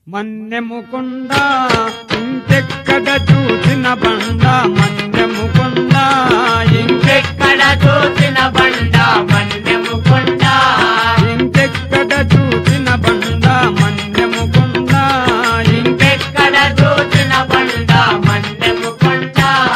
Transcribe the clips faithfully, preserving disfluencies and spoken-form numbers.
మన్నెముకొండ ఇంకెక్కడ చూసిన బండ మన్నెముకొండ ఇంకెక్కడ చూసిన బండ మన్నెముకొండ ఇంకెక్కడ చూసిన బండ మన్నెముకొండ ఇంకెక్కడ చూసిన బండ మన్నెముకొండ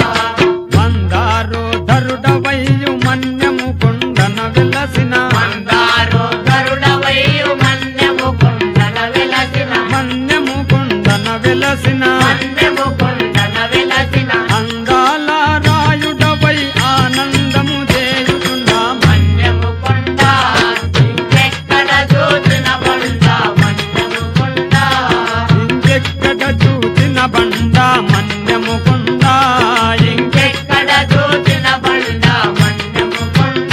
మందారు ధరుడవయ్యు మన్నెముకొండన వెలసిన మందారు గరుడవయ్యు మన్నెముకొండన వెలసిన మన్నెముకొండన వెలసిన మన్నెముకొండన వెలసిన అందాల రాయుడవై ఆనందము చేయుచున్నా మన్నెముకొండ ఇంకెక్కడ చూసిన బండ మన్నెముకొండ ఇంకెక్కడ చూసిన బండ మన్నెముకొండ ఇంకెక్కడ చూసిన బండ మన్నెముకొండ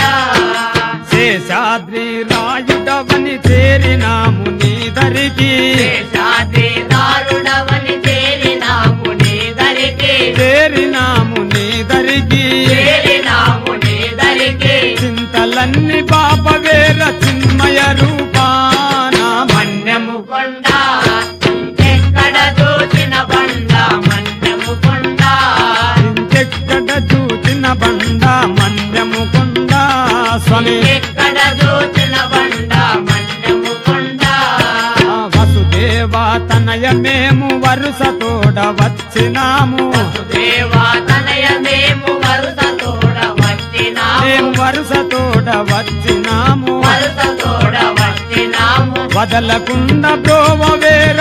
శేషాద్రి రాయుడవని చేరినాము నీ దరికి శేషాద్రి దారుడవని చేరినాము నీ దరికి చేరినాము నీ దరికి చేరినాము నీ దరికి చింతలన్నీ బాపవేర చిన్మయ రూపాన మన్నెముకొండ ఇంకెక్కడ చూసిన బండ మన్నెముకొండ ఇంకెక్కడ చూసిన బండ మన్నెముకొండ స్వామి ఇంకెక్కడ చూసిన బండ మన్నెముకొండ ఆ వసుదేవ తనయ మేము వరుస తోడ వచ్చినాము దేవా తనయ మేము వరుస తోడ వచ్చినాము మేము వరుస తోడ వచ్చినాము వరుస తోడ వచ్చినాము వదలకుండ బ్రోవవేర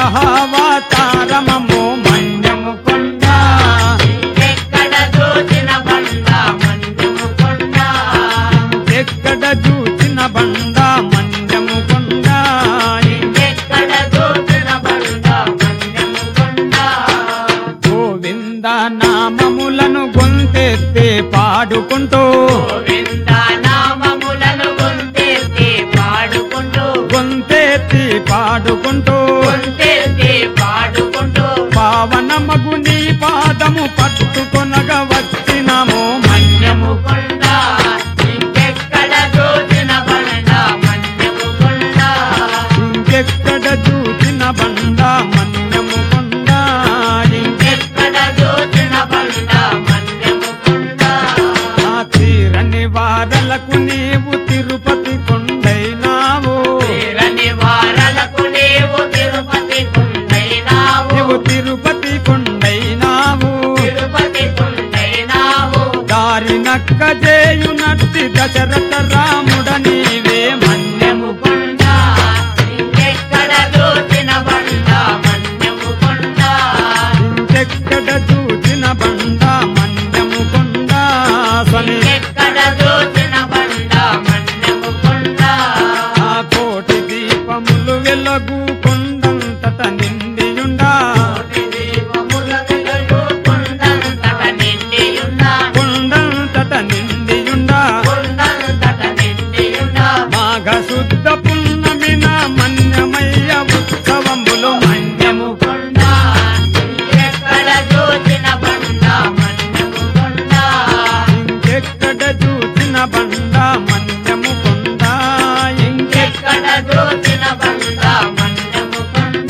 వరహావతారమము మన్యముకొండ ఇంకెక్కడ చూసిన బండ మన్నెముకొండ ఎక్కడ చూచిన బండ మన్యముకొండ ఇంకెక్కడ చూసిన బండ మన్నెముకొండ గోవింద నామములను గొంతెత్తి పాడుకుంటూ గోవింద నామములను గొంతెత్తి పాడుకుంటూ గొంతెత్తి పాడుకుంటూ గొంతెత్తి పాడుకుంటూ పావనమగు నీ పాదము పట్టుకొనగా వచ్చినాము మన్నెముకొండ ఇంకెక్కడ చూసిన బండ మన్నెముకొండ ఇంకెక్కడ చూచిన బండ మన్యముకొండ ఇంకెక్కడ చూసిన బండ మన్నెముకొండ ఆ తీరని వారలకు నీవు తిరుపతి కొండైనావు తీరని వారలకు నీవు తిరుపతి కొండైనావు నీవు తిరుపతి కొండైనావు తిరుపతి కొండైనావు దారి నక్క చేయునట్టి దశరథ రాముడ నీవే మన్యముకొండ మన్నెముకొండ ఇంకెక్కడ చూసిన బండ మన్నెముకొండ ఇంకెక్కడ చూచిన బండ మన్యముకొండ స్వామి ఇంకెక్కడ చూసిన బండ మన్నెముకొండ ఆ కోటి దీపములు వెలుగు కొండంతట నిండియుండా కోటి దీపముల వెలుగు కొండంతట నిండియున్నా కొండంతట నిండియుండా కొండంతట నిండియున్నా మాఘ శుద్ధ పున్నమిన మన్యమయ్య ఉత్సవములు మన్యముకొండ ఇంకెక్కడ చూసిన బండ మన్నెముకొండ ఇంకెక్కడ చూచిన బండ మన్యముకొండ ఇంకెక్కడ ఇంకెక్కడ చూసిన బండ మన్నెముకొండ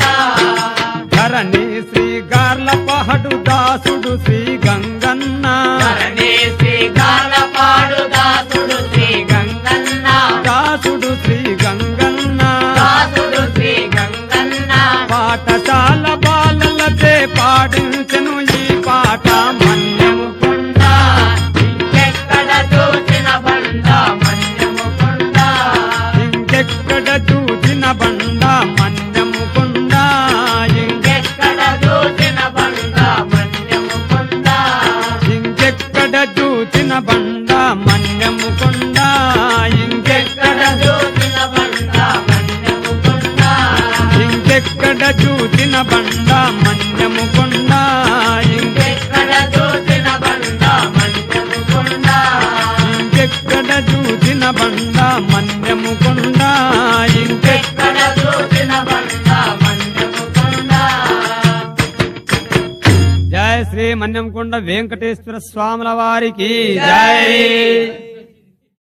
ధరణి శ్రీ గార్ల పహడు దాసుడు శ్రీ గంగన్న ధరణి శ్రీ గాలపాడు దాసుడు శ్రీ గంగన్న దాసుడు శ్రీ గంగన్న దాసుడు శ్రీ గంగన్న పాఠశాల బాలలచే పాడించెను ఈ పాట మన్యముకొండ ఇంకెక్కడ చూసిన బండ మన్నెముకొండ ఇంకెక్కడ చూచిన బండ మన్యముకొండ ఇంకెక్కడ చూసిన బండ మన్నెముకొండ ఇంకెక్కడ చూచిన బండ మన్యముకొండ ఇంకెక్కడ చూసిన బండ మన్నెముకొండ ఇంకెక్కడ చూచిన బండ మన్యముకొండ ఇంకెక్కడ చూసిన బండ మన్నెముకొండ ఇంకెక్కడ చూచిన బండ మన్యముకొండ ఇంకెక్కడ ఇంకెక్కడ చూసిన బండ మన్నెముకొండ జయ శ్రీ మన్యంకొండ వెంకటేశ్వర స్వాముల వారికి జై.